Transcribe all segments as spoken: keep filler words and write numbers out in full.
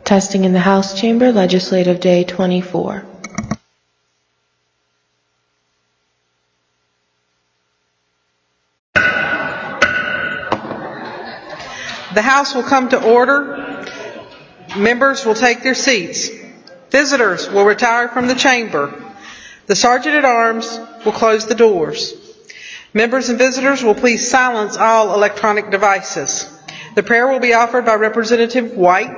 Testing in the House Chamber, Legislative Day twenty-four. The House will come to order. Members will take their seats. Visitors will retire from the chamber. The Sergeant at Arms will close the doors. Members and visitors will please silence all electronic devices. The prayer will be offered by Representative White.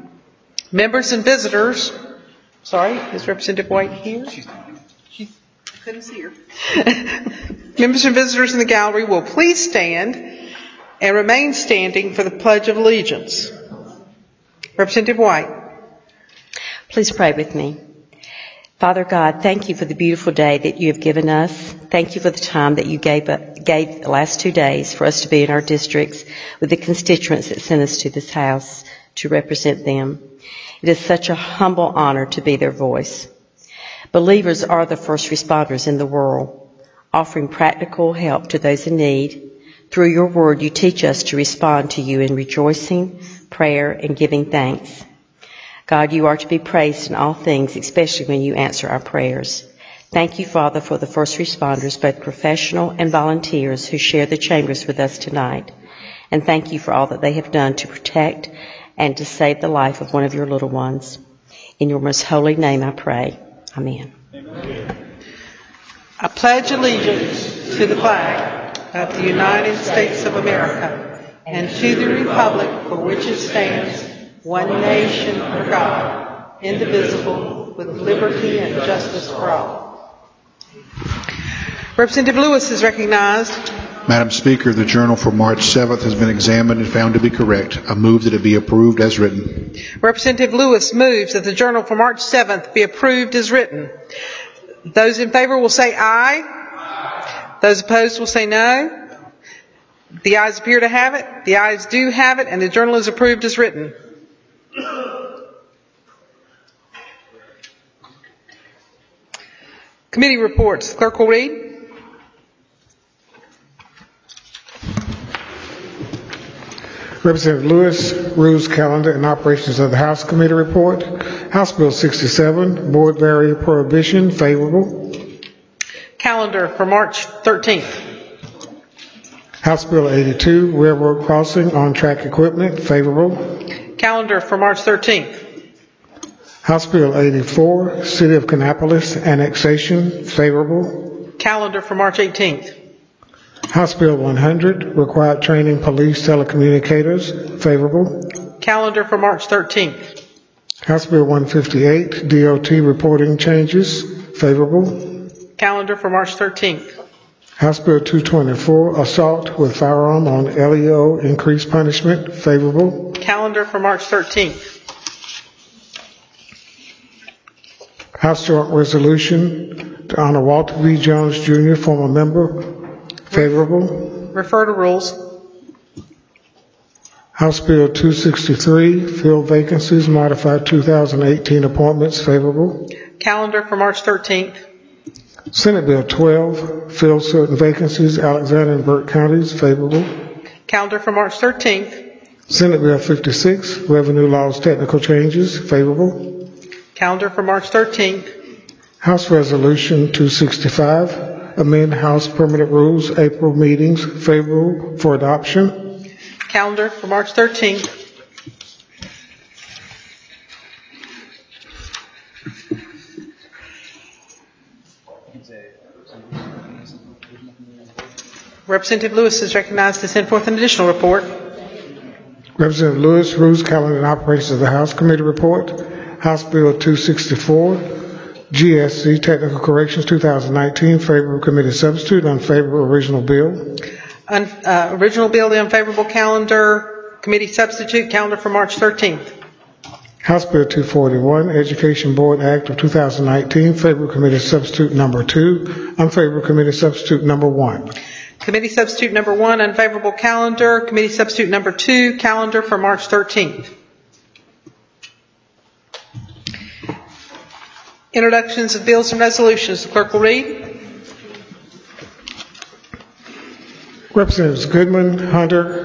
Members and visitors, sorry, is Representative White here? She's, she's I couldn't see her. Members and visitors in the gallery will please stand and remain standing for the Pledge of Allegiance. Representative White. Please pray with me. Father God, thank you for the beautiful day that you have given us. Thank you for the time that you gave, gave the last two days for us to be in our districts with the constituents that sent us to this house to represent them. It is such a humble honor to be their voice. Believers are the first responders in the world, offering practical help to those in need. Through your word, you teach us to respond to you in rejoicing, prayer, and giving thanks. God, you are to be praised in all things, especially when you answer our prayers. Thank you, Father, for the first responders, both professional and volunteers, who share the chambers with us tonight. And thank you for all that they have done to protect and to save the life of one of your little ones. In your most holy name I pray. Amen. Amen. I pledge allegiance to the flag of the United States of America and to the republic for which it stands, one nation under God, indivisible, with liberty and justice for all. Representative Lewis is recognized. Madam Speaker, the journal for March seventh has been examined and found to be correct. I move that it be approved as written. Representative Lewis moves that the journal for March seventh be approved as written. Those in favor will say aye. Aye. Those opposed will say no. The ayes appear to have it. The ayes do have it, and the journal is approved as written. Committee reports. The clerk will read. Representative Lewis, Rules, Calendar, and Operations of the House Committee report. House Bill sixty-seven, Board Barrier Prohibition, favorable. Calendar for March thirteenth. House Bill eighty-two, Railroad Crossing On-Track Equipment, favorable. Calendar for March thirteenth. House Bill eighty-four, City of Kannapolis Annexation, favorable. Calendar for March eighteenth. House Bill one hundred, Required Training Police Telecommunicators, favorable. Calendar for March thirteenth. House Bill one fifty-eight, D O T Reporting Changes, favorable. Calendar for March thirteenth. House Bill two twenty-four, Assault with Firearm on L E O, Increased Punishment, favorable. Calendar for March thirteenth. House Joint Resolution to honor Walter V. Jones, Junior, former member, favorable. Refer to rules. House Bill two sixty-three, Fill Vacancies, Modified two thousand eighteen Appointments, favorable. Calendar for March thirteenth. Senate Bill twelve, Fill Certain Vacancies, Alexander and Burke Counties, favorable. Calendar for March thirteenth. Senate Bill fifty-six, Revenue Laws Technical Changes, favorable. Calendar for March thirteenth. House Resolution two sixty-five, Amend House Permanent Rules, April Meetings, favorable for adoption. Calendar for March thirteenth. Representative Lewis is recognized to send forth an additional report. Representative Lewis, Rules, Calendar, and Operations of the House Committee report. House Bill two sixty-four, G S C Technical Corrections two thousand nineteen, favorable committee substitute, unfavorable original bill. Un, uh, original bill, the unfavorable calendar, committee substitute, calendar for March thirteenth. House Bill two forty-one, Education Board Act of two thousand nineteen, favorable committee substitute number two, unfavorable committee substitute number one. Committee substitute number one, unfavorable calendar. Committee substitute number two, calendar for March thirteenth. Introductions of bills and resolutions. The clerk will read. Representatives Goodman, Hunter,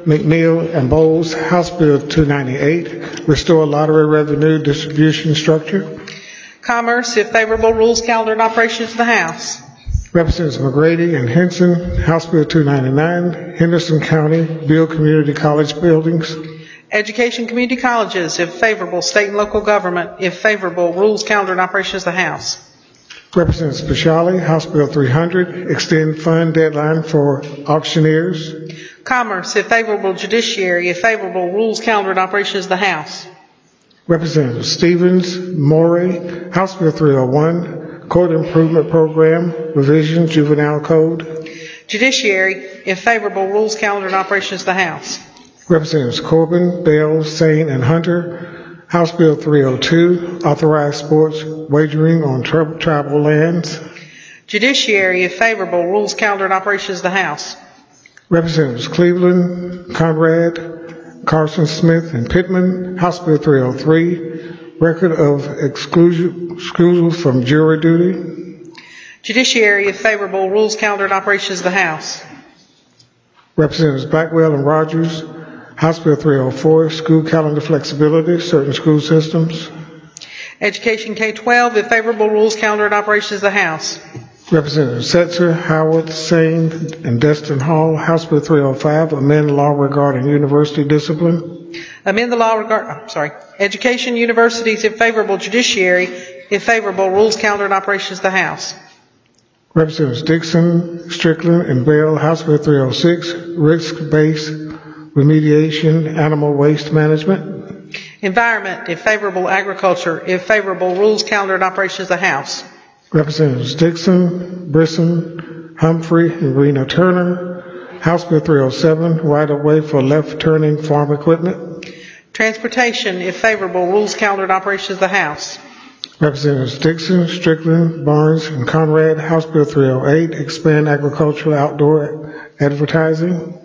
McNeil, and Bowles. House Bill two ninety-eight, restore lottery revenue distribution structure. Commerce, if favorable, rules, calendar, and operations of the House. Representatives McGrady and Henson. House Bill two ninety-nine, Henderson County Bill Community College buildings. Education, community colleges, if favorable, state and local government, if favorable, rules, calendar, and operations of the House. Representative Speciale, House Bill three hundred, extend fund deadline for auctioneers. Commerce, if favorable, judiciary, if favorable, rules, calendar, and operations of the House. Representative Stevens, Morey, House Bill three oh one, Court Improvement Program, revision, juvenile code. Judiciary, if favorable, rules, calendar, and operations of the House. Representatives Corbin, Bell, Sane, and Hunter, House Bill three oh two, authorize sports wagering on tri- tribal lands. Judiciary, if favorable, rules, calendar, and operations of the House. Representatives Cleveland, Conrad, Carson, Smith, and Pittman, House Bill three oh three, record of exclusion, exclusion from jury duty. Judiciary, if favorable, rules, calendar, and operations of the House. Representatives Blackwell and Rogers, House Bill three oh four, school calendar flexibility, certain school systems. Education K twelve, if favorable, rules, calendar, and operations of the House. Representatives Setzer, Howard, Sane, and Destin Hall, House Bill three oh five, amend law regarding university discipline. Amend the law regarding, I'm sorry, education, universities, if favorable, judiciary, if favorable, rules, calendar, and operations of the House. Representatives Dixon, Strickland, and Bell, House Bill three oh six, risk-based remediation, animal waste management. Environment, if favorable, agriculture, if favorable, rules, calendar, and operations of the House. Representatives Dixon, Brisson, Humphrey, and Rena Turner, House Bill three oh seven, right-of-way for left-turning farm equipment. Transportation, if favorable, rules, calendar, and operations of the House. Representatives Dixon, Strickland, Barnes, and Conrad, House Bill three oh eight, expand agricultural outdoor advertising.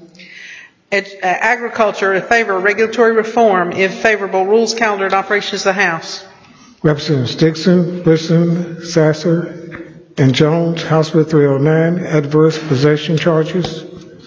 Ed, uh, agriculture, if favor regulatory reform, if favorable, rules, calendar, and operations of the House. Representatives Dixon, Brisson, Sasser, and Jones, House Bill three oh nine, adverse possession charges.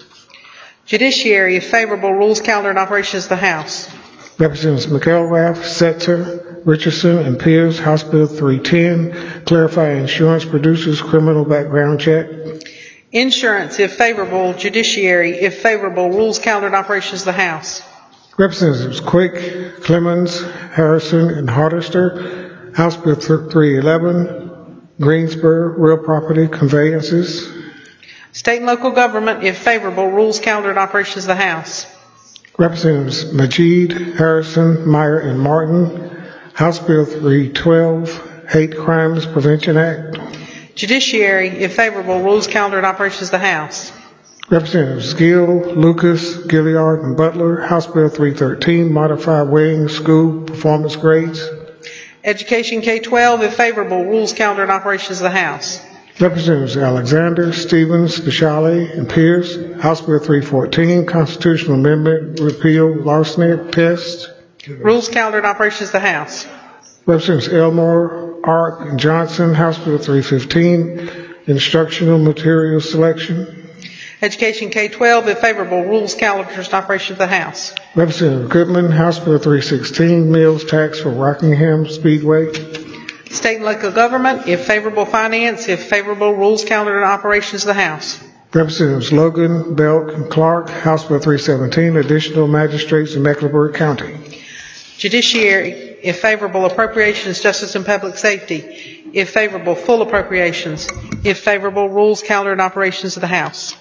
Judiciary, if favorable, rules, calendar, and operations of the House. Representatives McElrath, Setzer, Richardson, and Pierce, House Bill three ten, clarify insurance producers criminal background check. Insurance, if favorable, judiciary, if favorable, rules, calendar, and operations of the House. Representatives Quick, Clemens, Harrison, and Hardister, House Bill three eleven, Greensboro, real property conveyances. State and local government, if favorable, rules, calendar, and operations of the House. Representatives Majid, Harrison, Meyer, and Martin, House Bill three twelve, Hate Crimes Prevention Act. Judiciary, if favorable, rules, calendar, and operations of the House. Representatives Gill, Lucas, Gilliard, and Butler, House Bill three thirteen, modify weighing school performance grades. Education K twelve, if favorable, rules, calendar, and operations of the House. Representatives Alexander, Stevens, Speciale, and Pierce, House Bill three fourteen, constitutional amendment, repeal larceny test. Rules, calendar, and operations of the House. Representatives Elmore, Ark, and Johnson, House Bill three fifteen, instructional material selection. Education K twelve, if favorable, rules, calendars, and operations of the House. Representative Goodman, House Bill three sixteen, meals tax for Rockingham Speedway. State and local government, if favorable, finance, if favorable, rules, calendar, and operations of the House. Representatives Logan, Belk, and Clark, House Bill three seventeen, additional magistrates in Mecklenburg County. Judiciary, if favorable, appropriations, justice, and public safety. If favorable, full appropriations. If favorable, rules, calendar, and operations of the House.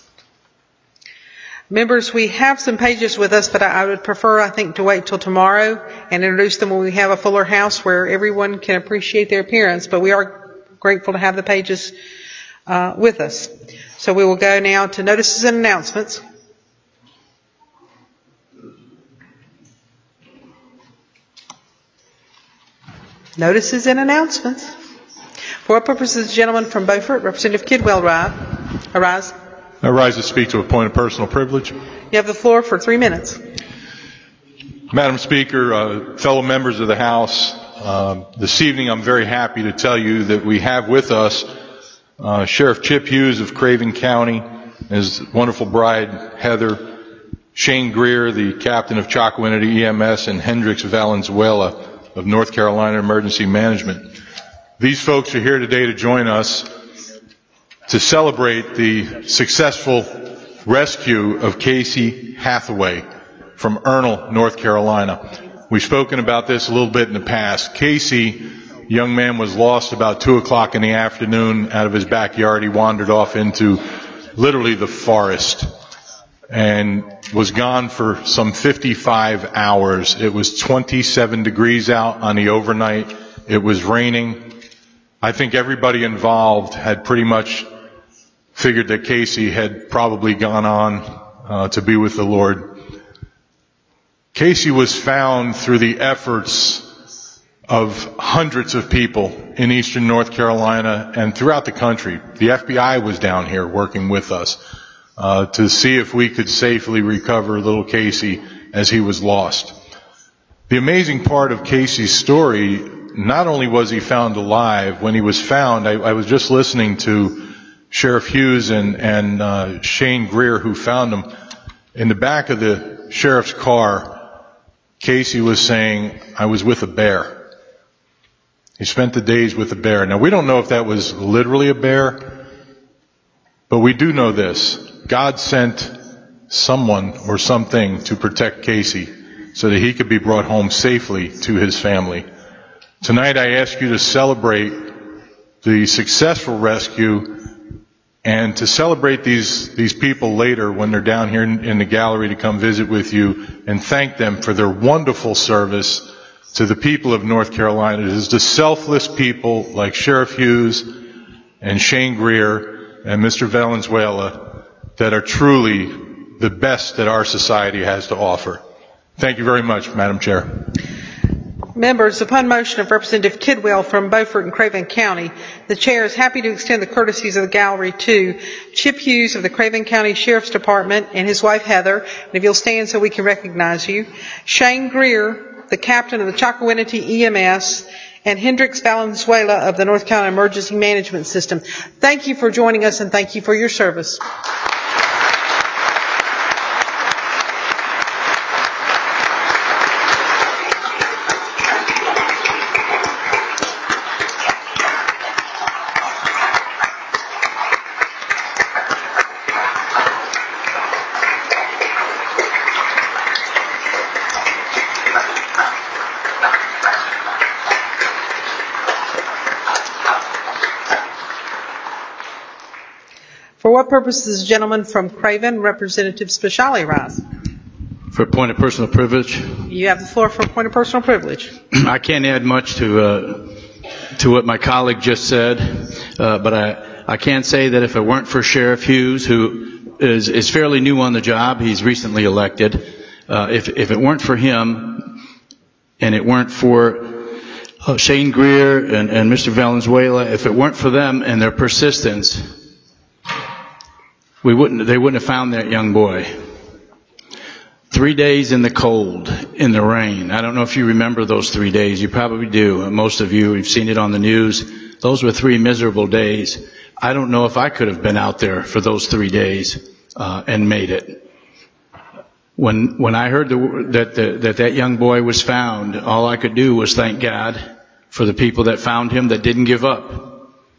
Members, we have some pages with us, but I would prefer, I think, to wait till tomorrow and introduce them when we have a fuller house where everyone can appreciate their appearance, but we are grateful to have the pages uh, with us. So we will go now to notices and announcements. Notices and announcements. For what purposes, the gentleman from Beaufort, Representative Kidwell, arise. I rise to speak to a point of personal privilege. You have the floor for three minutes. Madam Speaker, uh, fellow members of the House, uh, this evening I'm very happy to tell you that we have with us uh, Sheriff Chip Hughes of Craven County, his wonderful bride Heather, Shane Greer, the captain of Chocowinity E M S, and Hendricks Valenzuela of North Carolina Emergency Management. These folks are here today to join us to celebrate the successful rescue of Casey Hathaway from Ernle, North Carolina. We've spoken about this a little bit in the past. Casey, young man, was lost about two o'clock in the afternoon out of his backyard. He wandered off into literally the forest and was gone for some fifty-five hours. It was twenty-seven degrees out on the overnight. It was raining. I think everybody involved had pretty much figured that Casey had probably gone on uh, to be with the Lord. Casey was found through the efforts of hundreds of people in eastern North Carolina and throughout the country. The F B I was down here working with us uh, to see if we could safely recover little Casey as he was lost. The amazing part of Casey's story, not only was he found alive, when he was found, I, I was just listening to Sheriff Hughes and, and uh, Shane Greer, who found him. In the back of the sheriff's car, Casey was saying, I was with a bear. He spent the days with a bear. Now, we don't know if that was literally a bear, but we do know this. God sent someone or something to protect Casey so that he could be brought home safely to his family. Tonight, I ask you to celebrate the successful rescue and to celebrate these, these people later when they're down here in, in the gallery to come visit with you and thank them for their wonderful service to the people of North Carolina. It is the selfless people like Sheriff Hughes and Shane Greer and Mister Valenzuela that are truly the best that our society has to offer. Thank you very much, Madam Chair. Members, upon motion of Representative Tidwell from Beaufort and Craven County, the Chair is happy to extend the courtesies of the gallery to Chip Hughes of the Craven County Sheriff's Department and his wife Heather, and if you'll stand so we can recognize you, Shane Greer, the captain of the Chocowinity E M S, and Hendricks Valenzuela of the North Carolina Emergency Management System. Thank you for joining us and thank you for your service. For what purpose does the gentleman from Craven, Representative Speciale, rise? For a point of personal privilege. You have the floor for a point of personal privilege. I can't add much to uh, to what my colleague just said, uh, but I, I can say that if it weren't for Sheriff Hughes, who is, is fairly new on the job, he's recently elected, uh, if, if it weren't for him and it weren't for uh, Shane Greer and, and Mister Valenzuela, if it weren't for them and their persistence, we wouldn't, they wouldn't have found that young boy. Three days in the cold, in the rain. I don't know if you remember those three days. You probably do. Most of you have seen it on the news. Those were three miserable days. I don't know if I could have been out there for those three days uh, and made it. When when I heard the, that, the, that that young boy was found, all I could do was thank God for the people that found him that didn't give up.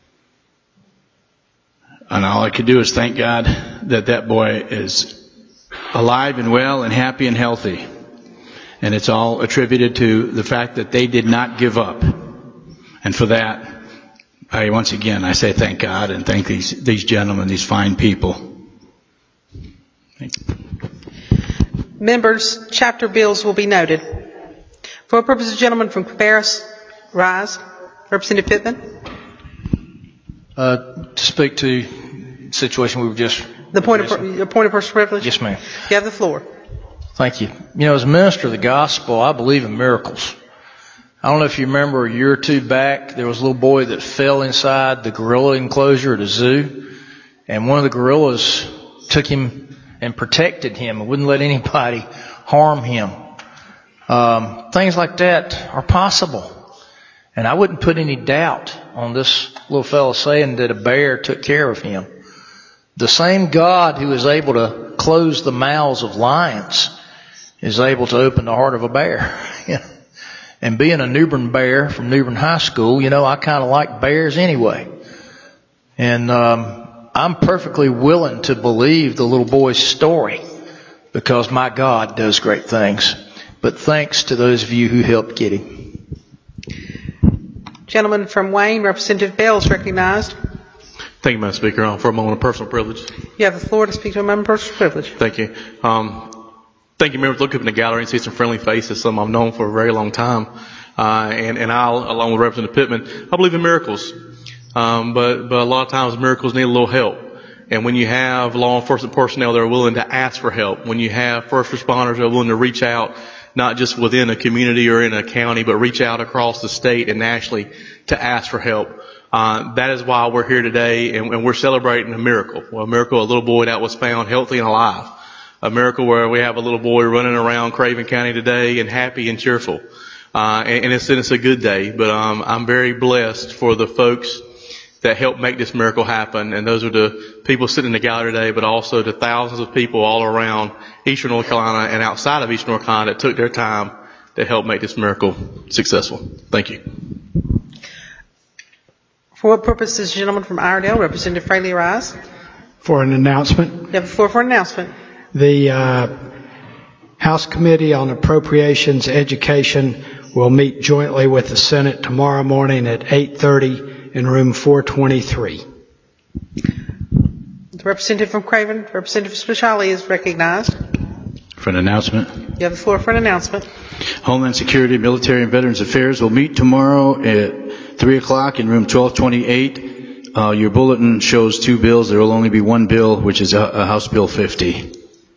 And all I could do is thank God that that boy is alive and well and happy and healthy. And it's all attributed to the fact that they did not give up. And for that, I once again, I say thank God and thank these, these gentlemen, these fine people. Thank you. Members, chapter bills will be noted. For what purpose, the gentleman from Cabarrus rise? Representative Pittman. Uh, to speak to the situation we were just The point of, your point of personal privilege? Yes, ma'am. You have the floor. Thank you. You know, as a minister of the gospel, I believe in miracles. I don't know if you remember a year or two back, there was a little boy that fell inside the gorilla enclosure at a zoo, and one of the gorillas took him and protected him and wouldn't let anybody harm him. Um, things like that are possible. And I wouldn't put any doubt on this little fellow saying that a bear took care of him. The same God who is able to close the mouths of lions is able to open the heart of a bear. You know? And being a New Bern Bear from New Bern High School, you know, I kind of like bears anyway. And um, I'm perfectly willing to believe the little boy's story because my God does great things. But thanks to those of you who helped get him. Gentleman from Wayne, Representative Bell is recognized. Thank you, Madam Speaker. Um, for a moment of personal privilege. You have the floor to speak to a member of personal privilege. Thank you. Um, thank you, members. Look up in the gallery and see some friendly faces, some I've known for a very long time. Uh, and, and I, along with Representative Pittman, I believe in miracles. Um, but, but a lot of times miracles need a little help. And when you have law enforcement personnel that are willing to ask for help, when you have first responders that are willing to reach out, not just within a community or in a county, but reach out across the state and nationally to ask for help. Uh, that is why we're here today, and, and we're celebrating a miracle. Well, a miracle, a little boy that was found healthy and alive. A miracle where we have a little boy running around Craven County today and happy and cheerful. Uh, and, and it's, it's a good day, but um, I'm very blessed for the folks that helped make this miracle happen. And those are the people sitting in the gallery today, but also the thousands of people all around Eastern North Carolina and outside of Eastern North Carolina that took their time to help make this miracle successful. Thank you. For what purpose does the gentleman from Iredell, Representative Fraley, rise? For an announcement. You have the floor for an announcement. The uh, House Committee on Appropriations Education will meet jointly with the Senate tomorrow morning at eight thirty in room four twenty-three. The representative from Craven, Representative Speciale, is recognized. For an announcement. You have the floor for an announcement. Homeland Security, Military, and Veterans Affairs will meet tomorrow at three o'clock in room twelve twenty-eight. Uh, your bulletin shows two bills. There will only be one bill, which is a, a House Bill fifty.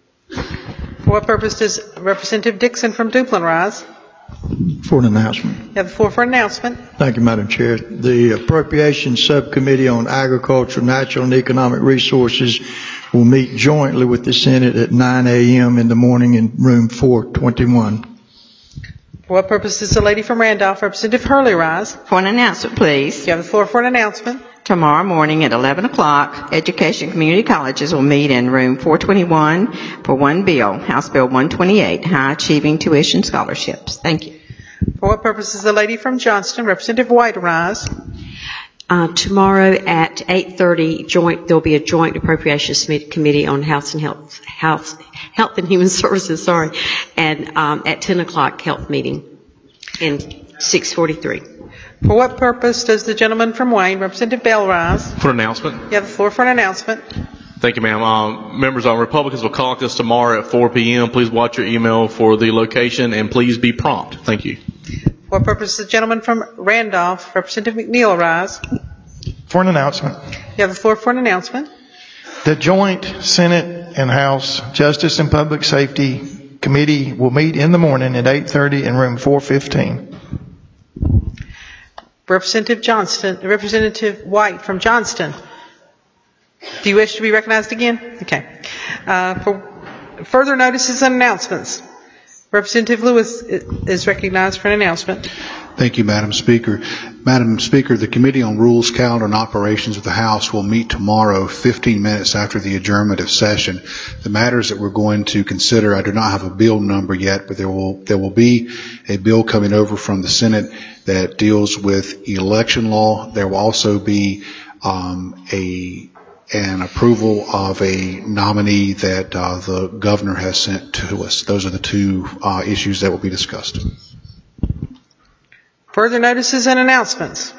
For what purpose does Representative Dixon from Duplin rise? For an announcement. You have the floor for an announcement. Thank you, Madam Chair. The Appropriations Subcommittee on Agriculture, Natural and Economic Resources will meet jointly with the Senate at nine a.m. in the morning in room four twenty-one. For what purpose does the lady from Randolph, Representative Hurley, rise? For an announcement, please. You have the floor for an announcement. Tomorrow morning at eleven o'clock, Education Community Colleges will meet in room four twenty-one for one bill, House Bill one twenty-eight, High Achieving Tuition Scholarships. Thank you. For what purpose does the lady from Johnston, Representative White, rise? Uh, tomorrow at eight thirty, joint, there'll be a joint appropriations committee on House and Health, House, Health and Human Services, sorry, and um, at ten o'clock health meeting in six forty-three. For what purpose does the gentleman from Wayne, Representative Bell, rise? For an announcement. You have the floor for an announcement. Thank you, ma'am. Um, members on Republicans will contact us tomorrow at four p.m. Please watch your email for the location and please be prompt. Thank you. For what purpose does the gentleman from Randolph, Representative McNeil, rise? For an announcement. You have the floor for an announcement. The joint Senate and House Justice and Public Safety Committee will meet in the morning at eight thirty in room four fifteen. Representative Johnston, Representative White from Johnston. Do you wish to be recognized again? Okay. Uh, for further notices and announcements, Representative Lewis is recognized for an announcement. Thank you, Madam Speaker. Madam Speaker, the Committee on Rules, Calendar, and Operations of the House will meet tomorrow, fifteen minutes after the adjournment of session. The matters that we're going to consider, I do not have a bill number yet, but there will there will be a bill coming over from the Senate that deals with election law. There will also be um, a an approval of a nominee that uh, the governor has sent to us. Those are the two uh, issues that will be discussed. Further notices and announcements.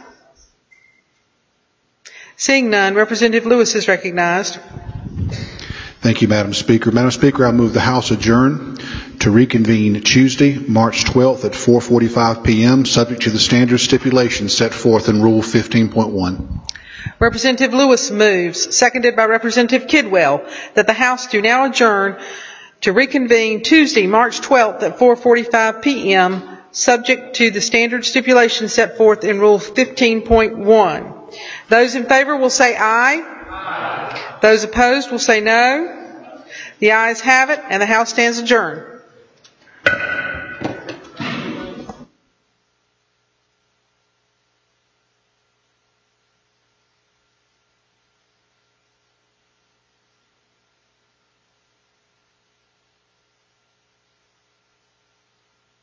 Seeing none, Representative Lewis is recognized. Thank you, Madam Speaker. Madam Speaker, I move the House adjourn to reconvene Tuesday, March twelfth at four forty-five p.m., subject to the standard stipulations set forth in Rule fifteen point one. Representative Lewis moves, seconded by Representative Kidwell, that the House do now adjourn to reconvene Tuesday, March twelfth at four forty-five p.m., subject to the standard stipulations set forth in Rule fifteen point one. Those in favor will say aye. Aye. Those opposed will say no. The ayes have it, and the House stands adjourned.